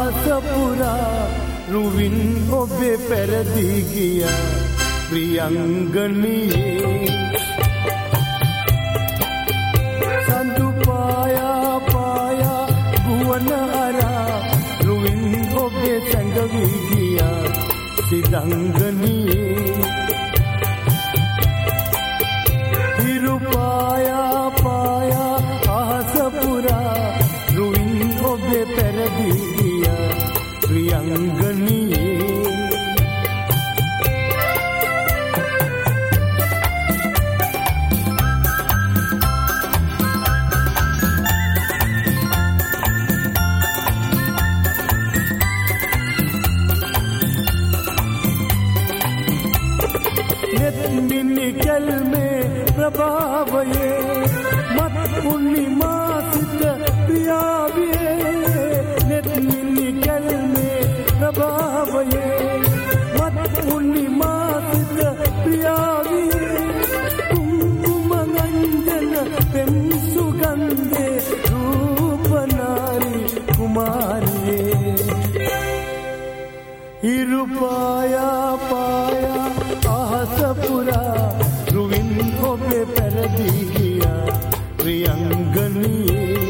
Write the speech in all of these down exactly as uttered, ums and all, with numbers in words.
අහස පුරා රුවින් ඔබේ පෙරදී ගියා ප්‍රියංගනියේ සඳු පායා පායා ගුවන් අරා රුවින් ඔබේ සැඟවි ගියා සිදංගනියේ හිරු පායා පායා අහස පුරා රුවින් ඔබේ පෙරදී ගියා ප්‍රියංගනියේ निकल में प्रभावये मत पूर्णिमासित प्रियाविये नित निकल में प्रभावये मत पूर्णिमासित प्रियाविये कुंकुम गंजन पेम सुगंधे रूप नारी कुमारिये हिरुपाया पाया अहस पुरा රුවින් ඔබේ පෙරදී ගියා ප්‍රියංගනියේ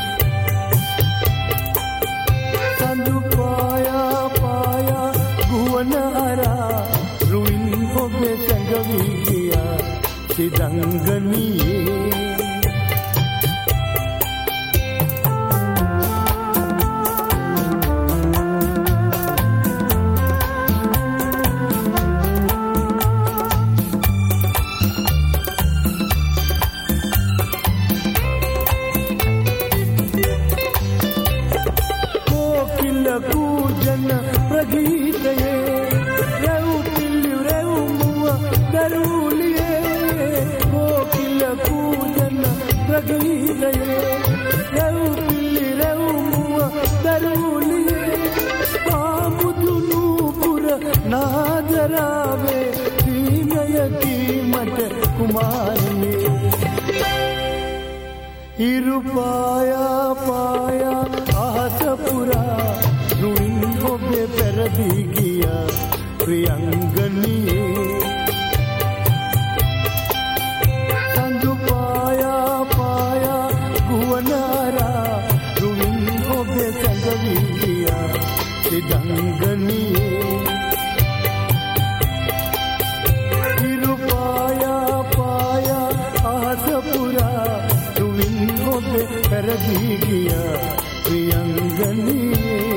සඳු පායා පායා ගුවන් අරා රුවින් ඔබේ සැඟවි ගියා සිදංගනියේ पूजन प्रगीतये रेव पिल्लु रेव मुआ दरूलिये कोकिल पूजन प्रगीतये रेव पिल्लु रेव मुआ दरूलिये आमुदु नूपुर नादरावे दीनयती मट कुमारिये हिरुपाया पाया अहस पुरा රුවින් ඔබේ පෙරදී ගියා ප්‍රියංගනියේ සඳු පායා පායා ගුවන් අරා රුවින් ඔබේ සැඟවි ගියා සිදංගනියේ හිරු පායා පායා අහස පුරා රුවින් ඔබේ පෙරදී ගියා ප්‍රියංගනියේ